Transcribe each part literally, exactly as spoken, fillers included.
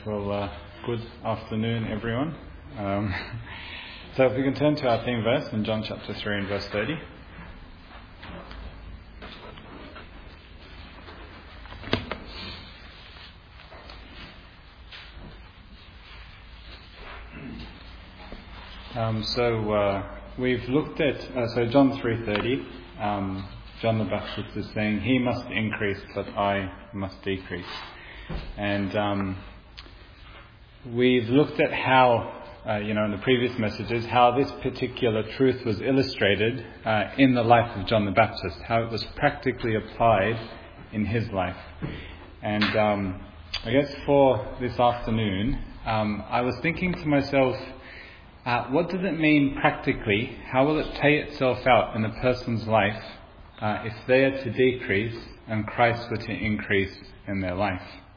Well, uh, good afternoon, everyone. Um, so if we can turn to our theme verse in John chapter three and verse thirty. Um, so uh, we've looked at, uh, so John three thirty, um, John the Baptist is saying, "He must increase, but I must decrease." And um, we've looked at how, uh, you know, in the previous messages, how this particular truth was illustrated uh, in the life of John the Baptist, how it was practically applied in his life. And um, I guess for this afternoon, um, I was thinking to myself, uh, what does it mean practically? How will it play itself out in a person's life uh, if they are to decrease and Christ were to increase in their life?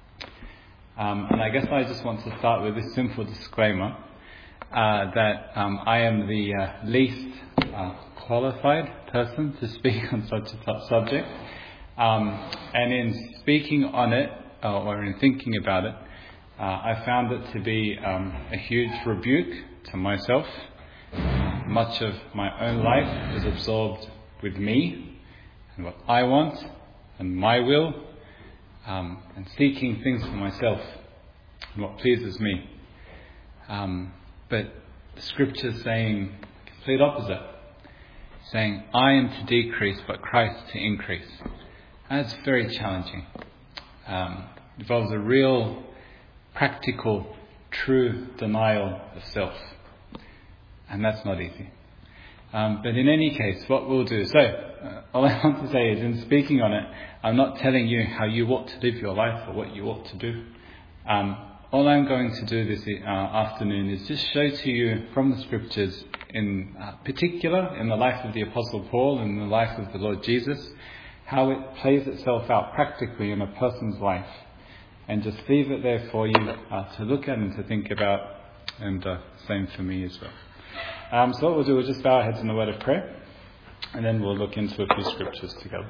Um, and I guess I just want to start with this simple disclaimer uh, that um, I am the uh, least uh, qualified person to speak on such a tough subject. Um, and in speaking on it, uh, or in thinking about it, uh, I found it to be um, a huge rebuke to myself. Uh, much of my own life is absorbed with me and what I want and my will. Um, and seeking things for myself and what pleases me. Um, but the scripture is saying the complete opposite. Saying, I am to decrease, but Christ to increase. And it's very challenging. Um, it involves a real, practical, true denial of self. And that's not easy. Um, but in any case, what we'll do, so uh, all I want to say is, in speaking on it, I'm not telling you how you ought to live your life or what you ought to do. Um, all I'm going to do this uh, afternoon is just show to you from the scriptures, in uh, particular in the life of the Apostle Paul and the life of the Lord Jesus, how it plays itself out practically in a person's life. And just leave it there for you uh, to look at and to think about, and uh, same for me as well. Um, so what we'll do is just bow our heads in a word of prayer, and then we'll look into a few scriptures together.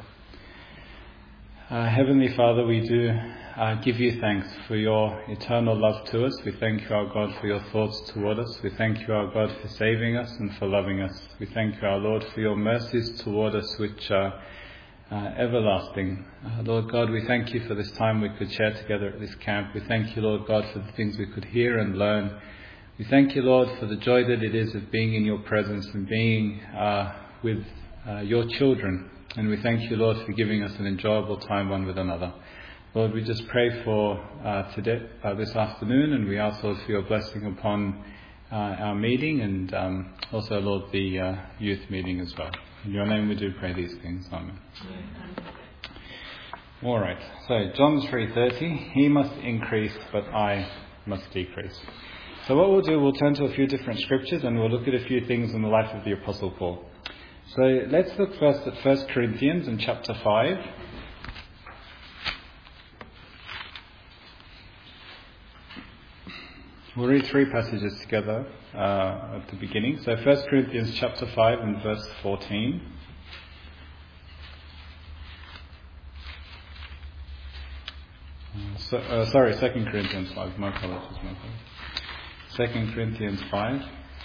Uh, Heavenly Father, we do uh, give you thanks for your eternal love to us. We thank you, our God, for your thoughts toward us. We thank you, our God, for saving us and for loving us. We thank you, our Lord, for your mercies toward us, which are uh, everlasting. Uh, Lord God, we thank you for this time we could share together at this camp. We thank you, Lord God, for the things we could hear and learn. We thank you, Lord, for the joy that it is of being in your presence and being uh, with uh, your children. And we thank you, Lord, for giving us an enjoyable time one with another. Lord, we just pray for uh, today, uh, this afternoon, and we ask, Lord, for your blessing upon uh, our meeting and um, also, Lord, the uh, youth meeting as well. In your name we do pray these things. Amen. All right. So, John three thirty, he must increase, but I must decrease. So what we'll do, we'll turn to a few different scriptures and we'll look at a few things in the life of the Apostle Paul. So let's look first at First Corinthians in chapter five. We'll read three passages together uh, at the beginning. So First Corinthians chapter five and verse fourteen. Uh, so, uh, sorry, Second Corinthians five. My apologies, my apologies. Second Corinthians five,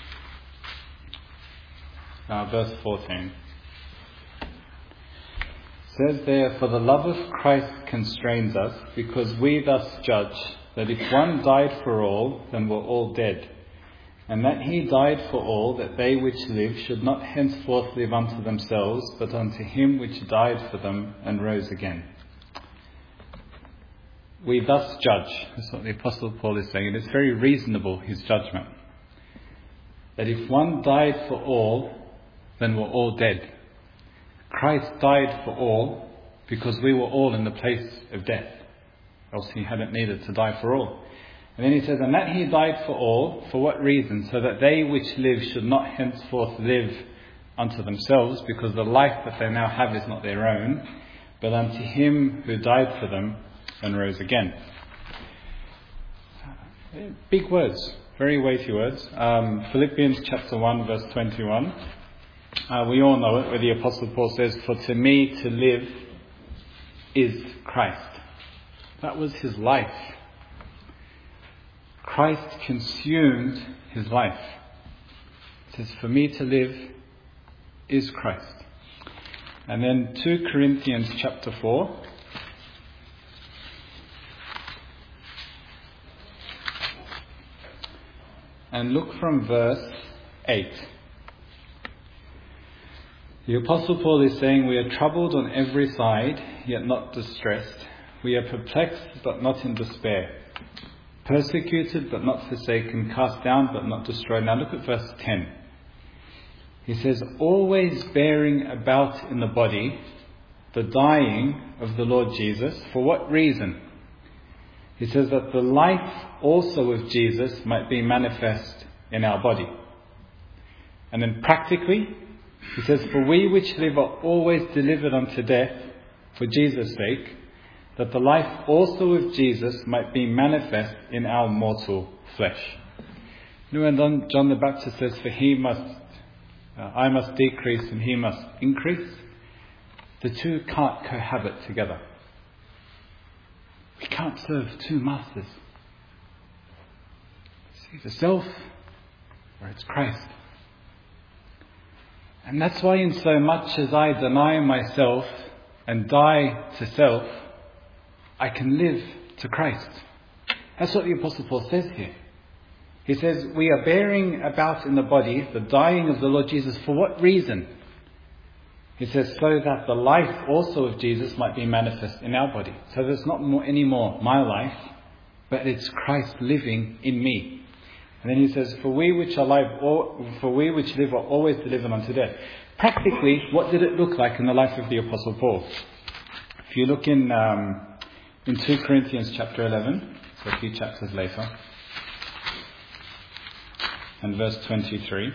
uh, verse fourteen. It says there, "For the love of Christ constrains us, because we thus judge, that if one died for all, then we're all dead. And that he died for all, that they which live should not henceforth live unto themselves, but unto him which died for them and rose again." We thus judge. That's what the Apostle Paul is saying. And it's very reasonable, his judgment. That if one died for all, then we're all dead. Christ died for all because we were all in the place of death. Else he hadn't needed to die for all. And then he says, "And that he died for all, for what reason? So that they which live should not henceforth live unto themselves, because the life that they now have is not their own, but unto him who died for them and rose again." Big words, very weighty words. Um, Philippians chapter one, verse twenty-one. Uh, we all know it, where the Apostle Paul says, "For to me to live is Christ." That was his life. Christ consumed his life. It says, for me to live is Christ. And then two Corinthians chapter four. And look from verse eight. The Apostle Paul is saying, we are troubled on every side, yet not distressed. We are perplexed, but not in despair. Persecuted, but not forsaken. Cast down, but not destroyed. Now look at verse ten. He says, always bearing about in the body the dying of the Lord Jesus. For what reason? He says that the life also of Jesus might be manifest in our body. And then practically, he says, for we which live are always delivered unto death for Jesus' sake, that the life also of Jesus might be manifest in our mortal flesh. You know, when John the Baptist says, for he must, uh, I must decrease and he must increase, the two can't cohabit together. We can't serve two masters. It's either self or it's Christ. And that's why in so much as I deny myself and die to self, I can live to Christ. That's what the Apostle Paul says here. He says, we are bearing about in the body the dying of the Lord Jesus. For what reason? He says, so that the life also of Jesus might be manifest in our body. So there's not more, any more my life, but it's Christ living in me. And then he says, for we which are alive, for we which live are always delivered unto death. Practically, what did it look like in the life of the Apostle Paul? If you look in um, in two Corinthians chapter eleven, so a few chapters later, and verse twenty-three.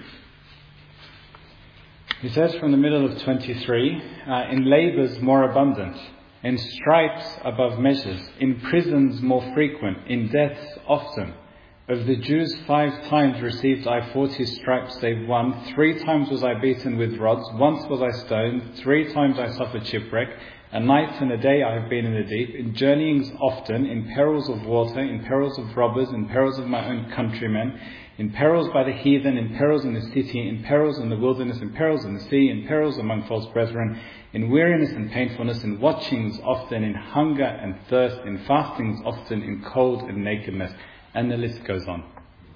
He says from the middle of twenty-three, uh, in labours more abundant, in stripes above measures, in prisons more frequent, in deaths often. Of the Jews five times received I forty stripes save one. Three times was I beaten with rods. Once was I stoned. Three times I suffered shipwreck. A night and a day I have been in the deep. In journeyings often. In perils of water. In perils of robbers. In perils of my own countrymen. In perils by the heathen. In perils in the city. In perils in the wilderness. In perils in the sea. In perils among false brethren. In weariness and painfulness. In watchings often. In hunger and thirst. In fastings often. In cold and nakedness. And the list goes on.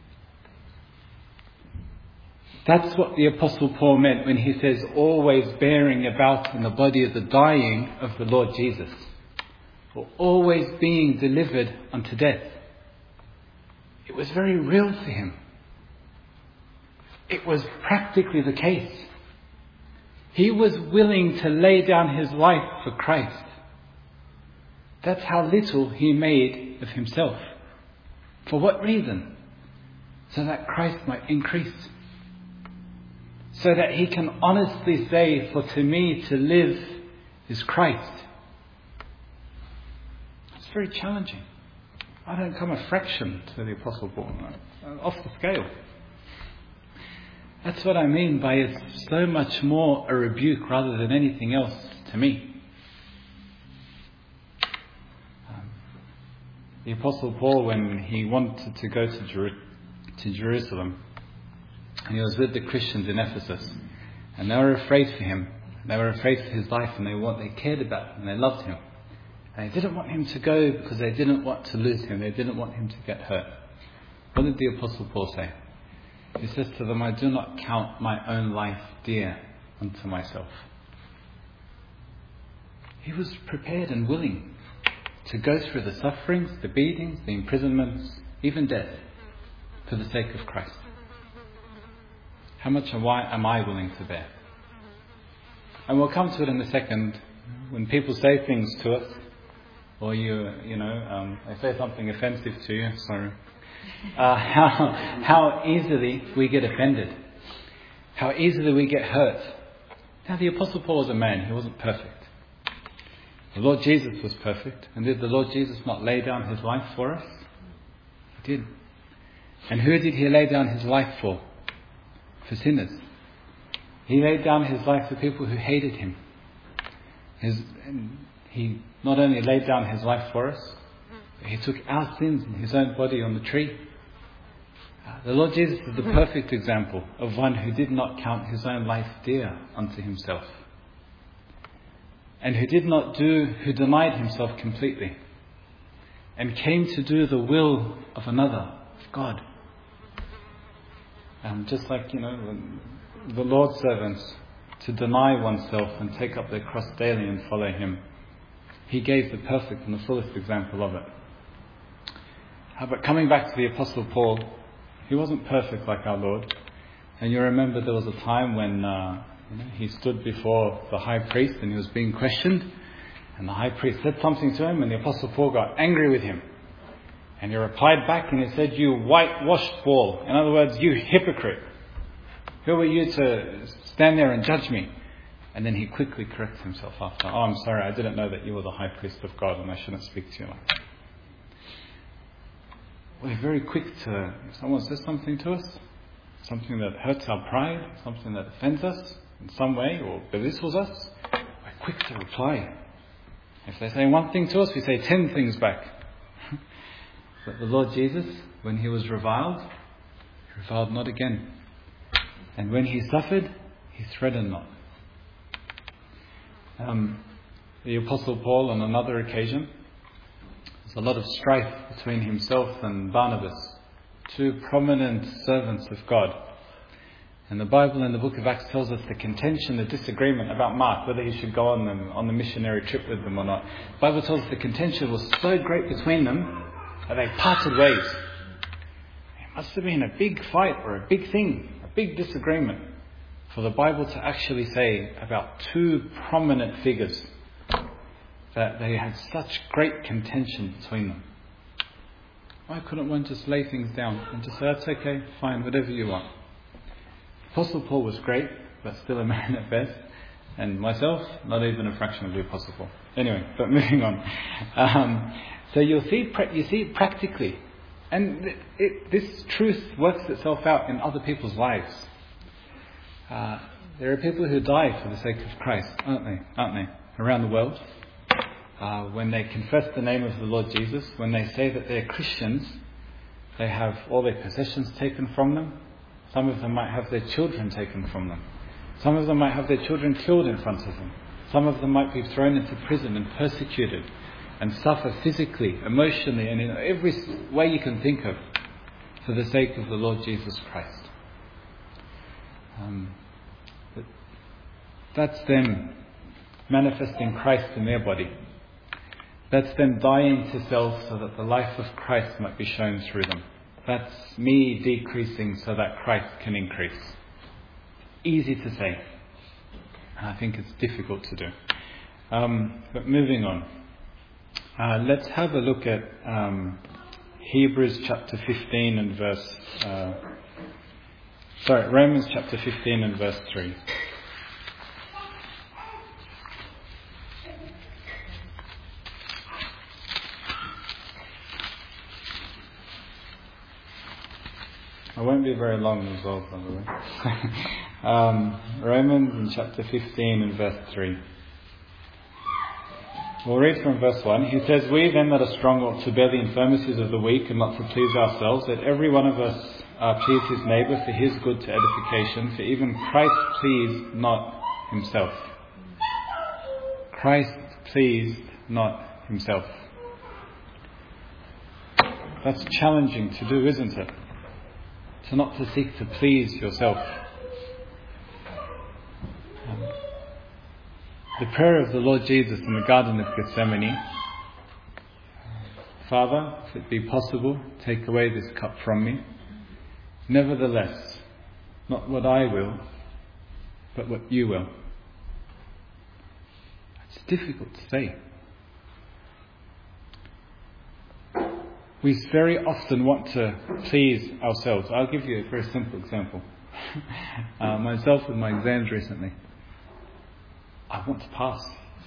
That's what the Apostle Paul meant when he says, always bearing about in the body of the dying of the Lord Jesus. Or always being delivered unto death. It was very real to him. It was practically the case. He was willing to lay down his life for Christ. That's how little he made of himself. For what reason? So that Christ might increase. So that he can honestly say, for to me to live is Christ. It's very challenging. I don't come a fraction to the Apostle Paul. Off the scale. That's what I mean by it's so much more a rebuke rather than anything else to me. The Apostle Paul, when he wanted to go to, Jer- to Jerusalem, and he was with the Christians in Ephesus, and they were afraid for him. They were afraid for his life, and they what they cared about him, and they loved him. And they didn't want him to go because they didn't want to lose him. They didn't want him to get hurt. What did the Apostle Paul say? He says to them, I do not count my own life dear unto myself. He was prepared and willing to go through the sufferings, the beatings, the imprisonments, even death, for the sake of Christ. How much am I, am I willing to bear? And we'll come to it in a second. When people say things to us, or you, you know, um, they say something offensive to you, sorry, uh, how, how easily we get offended, how easily we get hurt. Now, the Apostle Paul was a man; he wasn't perfect. The Lord Jesus was perfect. And did the Lord Jesus not lay down his life for us? He did. And who did he lay down his life for? For sinners. He laid down his life for people who hated him. His, he not only laid down his life for us, but he took our sins in his own body on the tree Uh, the Lord Jesus is the perfect example of one who did not count his own life dear unto himself. And who did not do, who denied himself completely. And came to do the will of another, of God. Um, just like, you know, the Lord's servants, to deny oneself and take up their cross daily and follow him. He gave the perfect and the fullest example of it. Uh, but coming back to the Apostle Paul, he wasn't perfect like our Lord. And you remember there was a time when uh, you know, he stood before the high priest and he was being questioned. And the high priest said something to him and the Apostle Paul got angry with him. And he replied back and he said, "You whitewashed wall." In other words, you hypocrite. Who are you to stand there and judge me? And then he quickly corrects himself after. "Oh, I'm sorry, I didn't know that you were the high priest of God and I shouldn't speak to you like that." We're very quick to, if someone says something to us, something that hurts our pride, something that offends us in some way or belittles us, we're quick to reply. If they say one thing to us, we say ten things back. But the Lord Jesus, when he was reviled, he reviled not again. And when he suffered, he threatened not. Um, the Apostle Paul, on another occasion, there's a lot of strife between himself and Barnabas, two prominent servants of God. And the Bible in the book of Acts tells us the contention, the disagreement about Mark, whether he should go on them on the missionary trip with them or not. The Bible tells us the contention was so great between them that they parted ways. It must have been a big fight or a big thing, a big disagreement, for the Bible to actually say about two prominent figures that they had such great contention between them. Why couldn't one just lay things down and just say, "That's okay, fine, whatever you want"? Apostle Paul was great, but still a man at best. And myself, not even a fraction of the Apostle Paul. Anyway, but moving on. Um, so you'll see, you see it practically. And it, it, this truth works itself out in other people's lives. Uh, there are people who die for the sake of Christ, aren't they? Aren't they? Around the world. Uh, when they confess the name of the Lord Jesus, when they say that they're Christians, they have all their possessions taken from them. Some of them might have their children taken from them. Some of them might have their children killed in front of them. Some of them might be thrown into prison and persecuted and suffer physically, emotionally, and in every way you can think of for the sake of the Lord Jesus Christ. Um, but that's them manifesting Christ in their body. That's them dying to self so that the life of Christ might be shown through them. That's me decreasing so that Christ can increase. Easy to say. And I think it's difficult to do. Um, but moving on. Uh, let's have a look at um, Hebrews chapter fifteen and verse... Uh, sorry, Romans chapter fifteen and verse three. I won't be very long as well, by the way. um, Romans in chapter fifteen and verse three. We'll read from verse one. He says, "We then that are strong ought to bear the infirmities of the weak and not to please ourselves. Let every one of us uh, please his neighbour for his good to edification. For even Christ pleased not himself." Christ pleased not himself. That's challenging to do, isn't it? To not to seek to please yourself. Um, the prayer of the Lord Jesus in the Garden of Gethsemane: "Father, if it be possible, take away this cup from me. Nevertheless, not what I will, but what you will." It's difficult to say. We very often want to please ourselves. I'll give you a very simple example. uh, myself with my exams recently. I want to pass.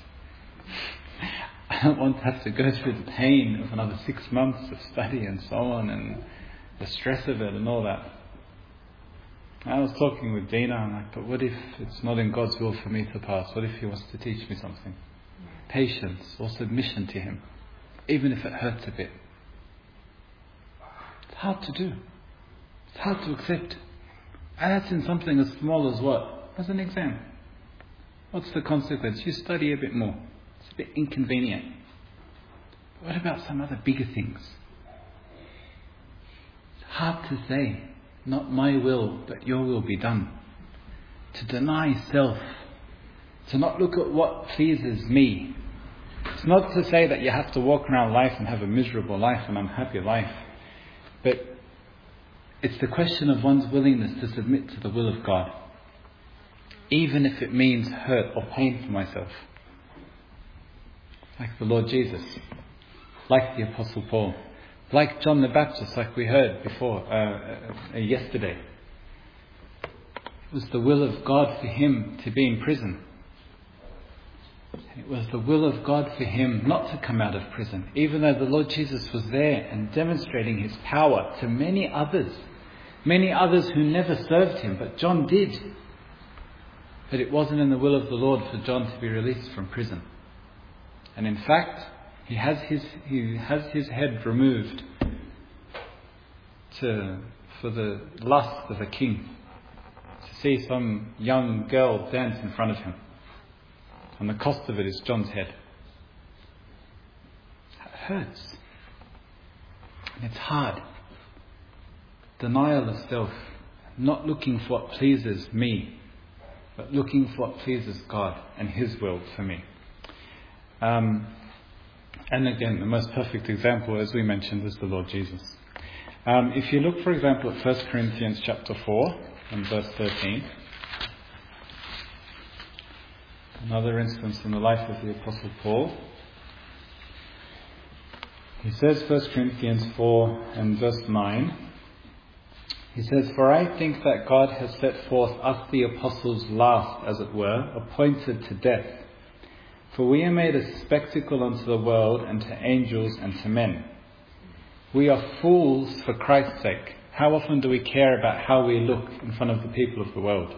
I don't want to have to go through the pain of another six months of study and so on, and the stress of it and all that. I was talking with Dina, I'm like, but what if it's not in God's will for me to pass? What if He wants to teach me something? Patience or submission to Him, even if it hurts a bit. It's hard to do. It's hard to accept. And that's in something as small as what? As an exam. What's the consequence? You study a bit more. It's a bit inconvenient. But what about some other bigger things? It's hard to say, not my will, but your will be done. To deny self. To not look at what pleases me. It's not to say that you have to walk around life and have a miserable life, an unhappy life. But it's the question of one's willingness to submit to the will of God. Even if it means hurt or pain for myself. Like the Lord Jesus. Like the Apostle Paul. Like John the Baptist, like we heard before, uh, uh, yesterday. It was the will of God for him to be in prison. It was the will of God for him not to come out of prison, even though the Lord Jesus was there and demonstrating his power to many others. Many others who never served him, but John did. But it wasn't in the will of the Lord for John to be released from prison. And in fact, he has his he has his head removed to for the lust of a king. To see some young girl dance in front of him. And the cost of it is John's head. It hurts. And it's hard. Denial of self. Not looking for what pleases me, but looking for what pleases God and His will for me. Um, and again, the most perfect example, as we mentioned, is the Lord Jesus. Um, if you look, for example, at First Corinthians chapter four and verse thirteen. Another instance in the life of the Apostle Paul. He says, First Corinthians four and verse nine, he says, "For I think that God has set forth us the apostles last, as it were, appointed to death. For we are made a spectacle unto the world, and to angels, and to men. We are fools for Christ's sake." How often do we care about how we look in front of the people of the world?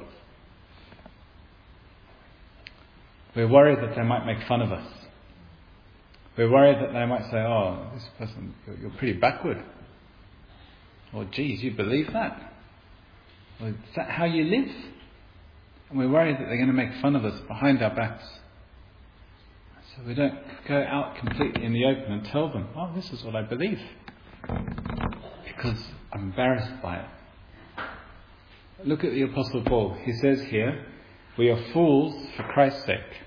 We're worried that they might make fun of us. We're worried that they might say, "Oh, this person, you're, you're pretty backward." Or, "Geez, you believe that? Well, is that how you live?" And we're worried that they're going to make fun of us behind our backs. So we don't go out completely in the open and tell them, "Oh, this is what I believe." Because I'm embarrassed by it. Look at the Apostle Paul. He says here, "We are fools for Christ's sake.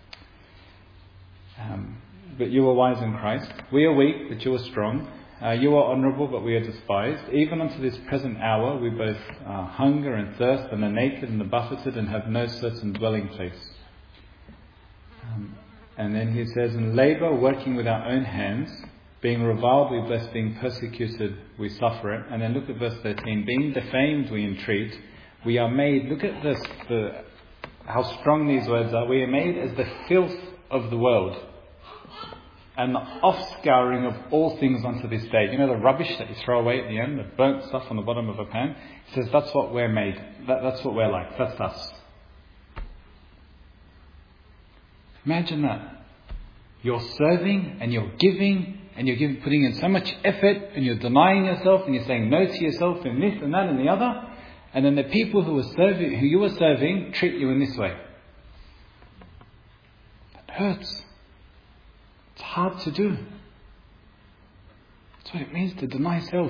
Um, but you are wise in Christ. We are weak, but you are strong. Uh, you are honourable, but we are despised. Even unto this present hour we both uh, hunger and thirst, and are naked and are buffeted, and have no certain dwelling place." Um, and then he says, "In labour, working with our own hands, being reviled we bless, being persecuted we suffer it." And then look at verse thirteen. "Being defamed we entreat. We are made," look at this, the, how strong these words are. "We are made as the filth of the world, and the offscouring of all things unto this day." You know the rubbish that you throw away at the end, the burnt stuff on the bottom of a pan? He says that's what we're made. That, that's what we're like. That's us. Imagine that. You're serving and you're giving and you're giving, putting in so much effort, and you're denying yourself and you're saying no to yourself in this and that and the other. And then the people who are serving, who you are serving, treat you in this way. That hurts. It's hard to do. That's what it means to deny self.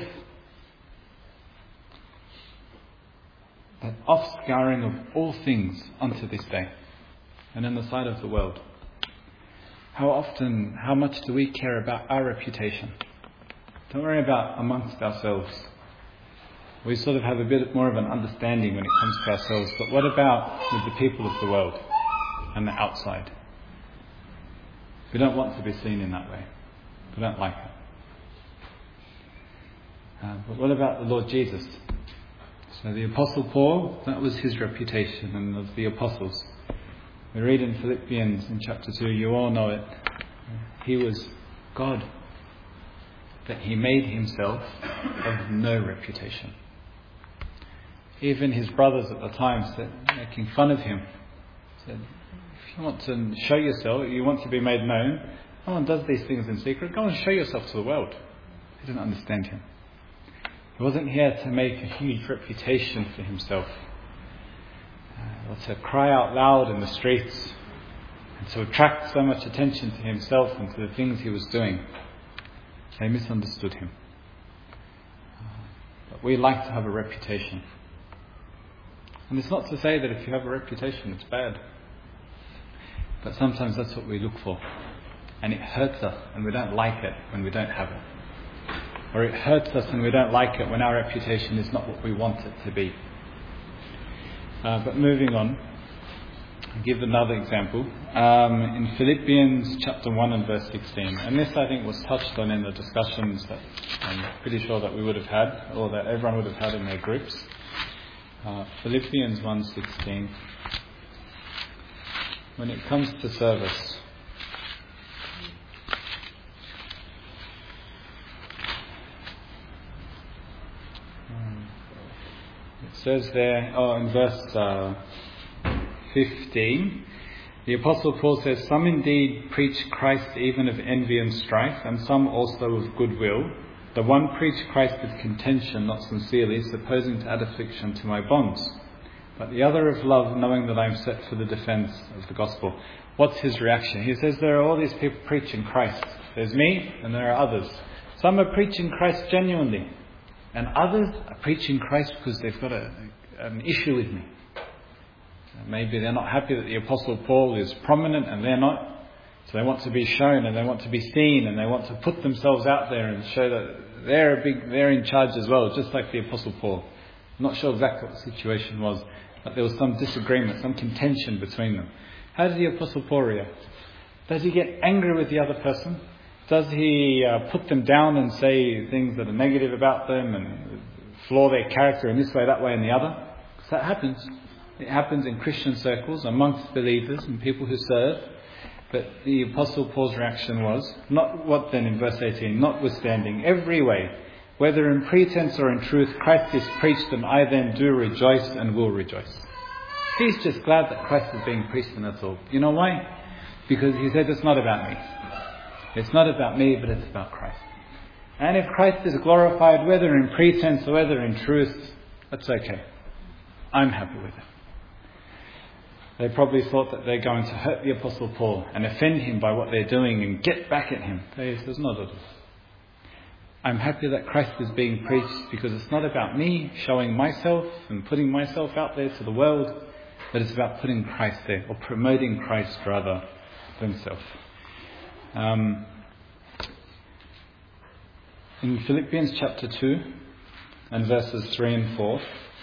That offscouring of all things unto this day, and in the sight of the world. How often, how much do we care about our reputation? Don't worry about amongst ourselves. We sort of have a bit more of an understanding when it comes to ourselves. But what about with the people of the world and the outside? We don't want to be seen in that way. We don't like it. Uh, but what about the Lord Jesus? So the Apostle Paul, that was his reputation, and of the apostles. We read in Philippians in chapter two, you all know it. He was God. That he made himself of no reputation. Even his brothers at the time said, making fun of him, said, "If you want to show yourself, you want to be made known, no one does these things in secret. Go and show yourself to the world." They didn't understand him. He wasn't here to make a huge reputation for himself, uh, or to cry out loud in the streets, and to attract so much attention to himself and to the things he was doing. They misunderstood him. Uh, but we like to have a reputation. And it's not to say that if you have a reputation it's bad. But sometimes that's what we look for. And it hurts us and we don't like it when we don't have it. Or it hurts us and we don't like it when our reputation is not what we want it to be. Uh, but moving on, I'll give another example. Um, in Philippians chapter one and verse sixteen. And this I think was touched on in the discussions that I'm pretty sure that we would have had, or that everyone would have had in their groups. Uh, Philippians one sixteen. When it comes to service, it says there, oh, in verse uh, fifteen, the Apostle Paul says, "Some indeed preach Christ even of envy and strife, and some also of goodwill. The one preached Christ with contention, not sincerely, supposing to add affliction to my bonds. But the other of love, knowing that I am set for the defence of the gospel." What's his reaction? He says there are all these people preaching Christ. There's me and there are others. Some are preaching Christ genuinely, and others are preaching Christ because they've got a, an issue with me. Maybe they're not happy that the Apostle Paul is prominent and they're not. So they want to be shown and they want to be seen and they want to put themselves out there and show that they're a big, they're in charge as well, just like the Apostle Paul. I'm not sure exactly what the situation was, but there was some disagreement, some contention between them. How did the Apostle Paul react? Does he get angry with the other person? Does he uh, put them down and say things that are negative about them and flaw their character in this way, that way and the other? Because that happens. It happens in Christian circles, amongst believers and people who serve. But the Apostle Paul's reaction was, not what then in verse eighteen, notwithstanding every way, whether in pretense or in truth, Christ is preached, and I then do rejoice and will rejoice. He's just glad that Christ is being preached, and that's all. You know why? Because he said it's not about me. It's not about me, but it's about Christ. And if Christ is glorified, whether in pretense or whether in truth, that's okay. I'm happy with it. They probably thought that they're going to hurt the Apostle Paul and offend him by what they're doing and get back at him. He says, not at all. I'm happy that Christ is being preached because it's not about me showing myself and putting myself out there to the world, but it's about putting Christ there, or promoting Christ rather than self. Um, in Philippians chapter two and verses three and four,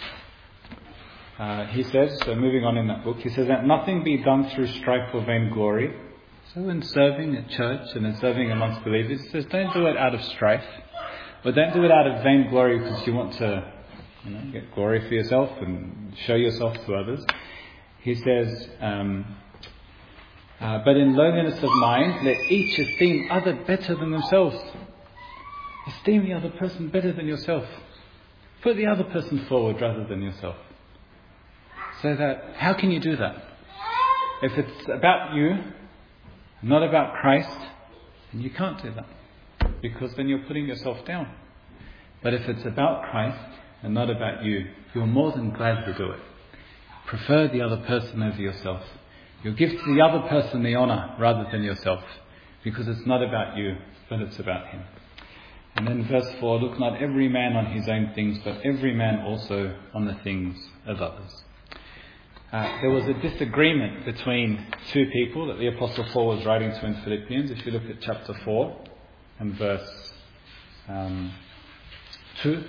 Uh, he says, so moving on in that book, he says that nothing be done through strife or vainglory. So in serving at church and in serving amongst believers, he says don't do it out of strife, but don't do it out of vainglory because you want to, you know, get glory for yourself and show yourself to others. He says, um, uh, but in lowliness of mind, let each esteem other better than themselves. Esteem the other person better than yourself. Put the other person forward rather than yourself. So that, how can you do that? If it's about you, not about Christ, then you can't do that. Because then you're putting yourself down. But if it's about Christ and not about you, you're more than glad to do it. Prefer the other person over yourself. You'll give to the other person the honour rather than yourself. Because it's not about you, but it's about him. And then verse four, look not every man on his own things, but every man also on the things of others. Uh, there was a disagreement between two people that the Apostle Paul was writing to in Philippians. If you look at chapter four and verse um, two,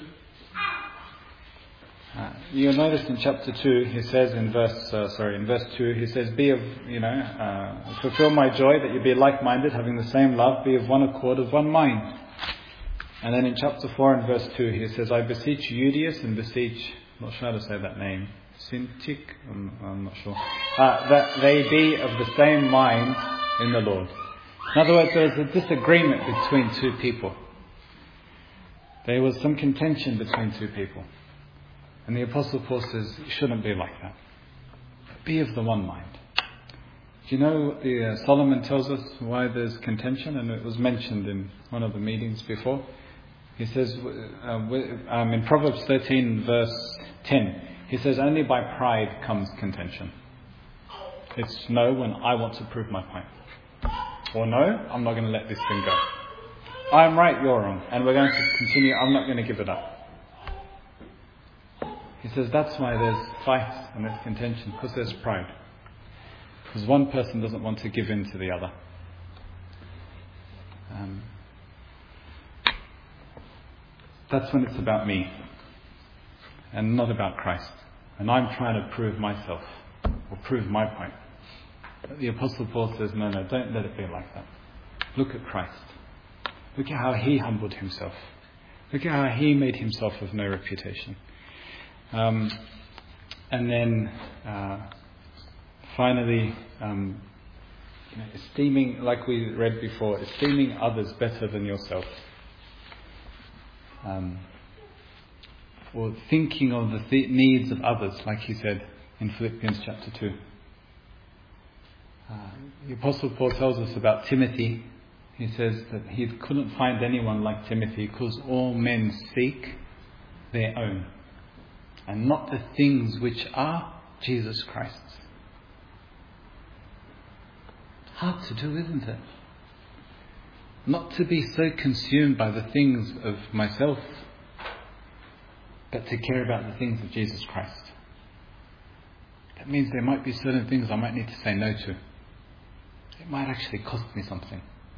uh, you'll notice in chapter two he says in verse uh, sorry in verse two he says, "Be of you know uh, fulfill my joy that you be like-minded, having the same love, be of one accord, of one mind." And then in chapter four and verse two he says, "I beseech Euodias and beseech," I'm not sure how to say that name. Syntyche, I'm, I'm not sure, uh, that they be of the same mind in the Lord. In other words, there was a disagreement between two people. There was some contention between two people. And the Apostle Paul says, it shouldn't be like that. Be of the one mind. Do you know the uh, Solomon tells us why there's contention? And it was mentioned in one of the meetings before. He says, uh, um, in Proverbs thirteen verse ten, he says, only by pride comes contention. It's no when I want to prove my point. Or no, I'm not going to let this thing go. I'm right, you're wrong. And we're going to continue, I'm not going to give it up. He says that's why there's fights and there's contention, because there's pride. Because one person doesn't want to give in to the other. Um, that's when it's about me and not about Christ. And I'm trying to prove myself or prove my point. But the Apostle Paul says, no, no, don't let it be like that. Look at Christ. Look at how he humbled himself. Look at how he made himself of no reputation. Um, and then uh, finally, um, you know, esteeming, like we read before, esteeming others better than yourself. Um, or thinking of the th- needs of others, like he said in Philippians chapter two. Uh, the Apostle Paul tells us about Timothy. He says that he couldn't find anyone like Timothy because all men seek their own and not the things which are Jesus Christ's. Hard to do, isn't it? Not to be so consumed by the things of myself, but to care about the things of Jesus Christ. That means there might be certain things I might need to say no to. It might actually cost me something.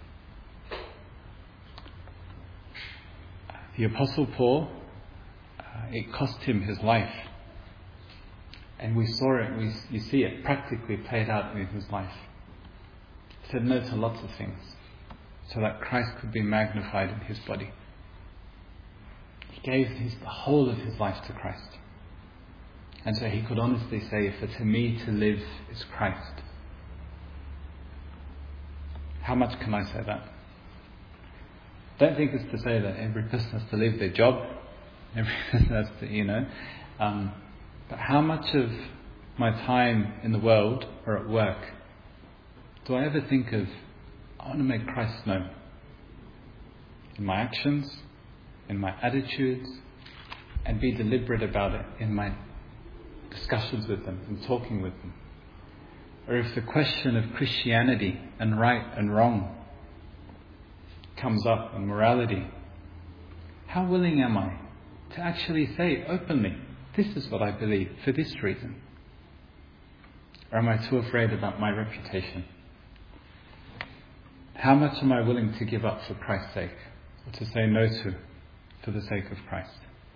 The Apostle Paul, uh, it cost him his life. And we saw it, we, you see it practically played out in his life. He said no to lots of things so that Christ could be magnified in his body. He gave his, the whole of his life to Christ. And so he could honestly say, for to me to live is Christ. How much can I say that? Don't think it's to say that every person has to leave their job, every person has to, you know. Um, but how much of my time in the world or at work do I ever think of, I want to make Christ known? In my actions, in my attitudes, and be deliberate about it in my discussions with them and talking with them. Or if the question of Christianity and right and wrong comes up, and morality, how willing am I to actually say openly, this is what I believe for this reason? Or am I too afraid about my reputation? How much am I willing to give up for Christ's sake, or to say no to for the sake of Christ?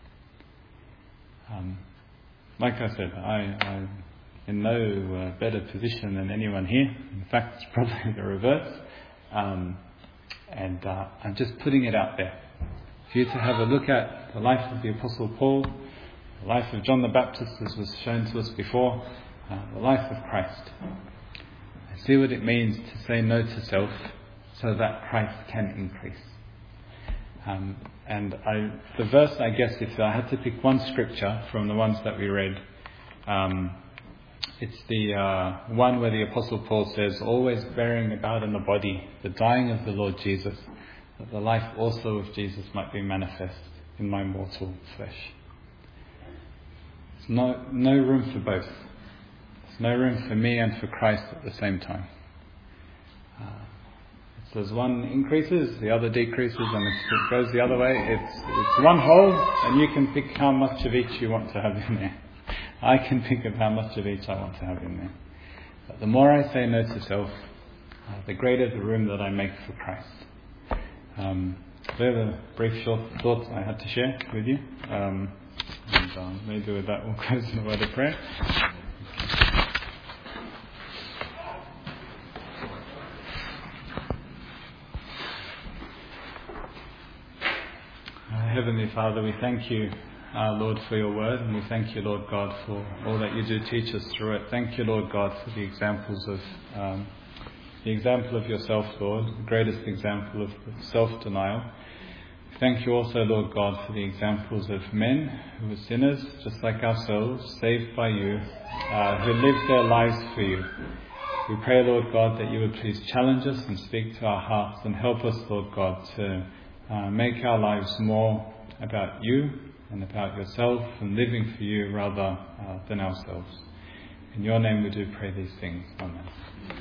Um, like I said, I, I'm in no uh, better position than anyone here. In fact, it's probably the reverse. Um, and uh, I'm just putting it out there for you to have a look at the life of the Apostle Paul, the life of John the Baptist, as was shown to us before, uh, the life of Christ. And see what it means to say no to self so that Christ can increase. Um, and I, the verse, I guess, if I had to pick one scripture from the ones that we read, um, it's the uh, one where the Apostle Paul says, always bearing about in the body the dying of the Lord Jesus, that the life also of Jesus might be manifest in my mortal flesh. There's no, no room for both. There's no room for me and for Christ at the same time. Uh, it says one increases, the other decreases, and if it goes the other way, it's, it's one whole, and you can pick how much of each you want to have in there. I can think of how much of each I want to have in there. But the more I say no to self, uh, the greater the room that I make for Christ. Um, they're the brief short thoughts I had to share with you. Um, and um, maybe with that we'll close in a word of prayer. Uh, Heavenly Father, we thank you, Uh, Lord, for your word, and we thank you, Lord God, for all that you do teach us through it. Thank you, Lord God, for the examples of um, the example of yourself, Lord, the greatest example of self-denial. Thank you also, Lord God, for the examples of men who were sinners, just like ourselves, saved by you, uh, who lived their lives for you. We pray, Lord God, that you would please challenge us and speak to our hearts and help us, Lord God, to uh, make our lives more about you and about yourself and living for you rather uh, than ourselves. In your name we do pray these things. Amen.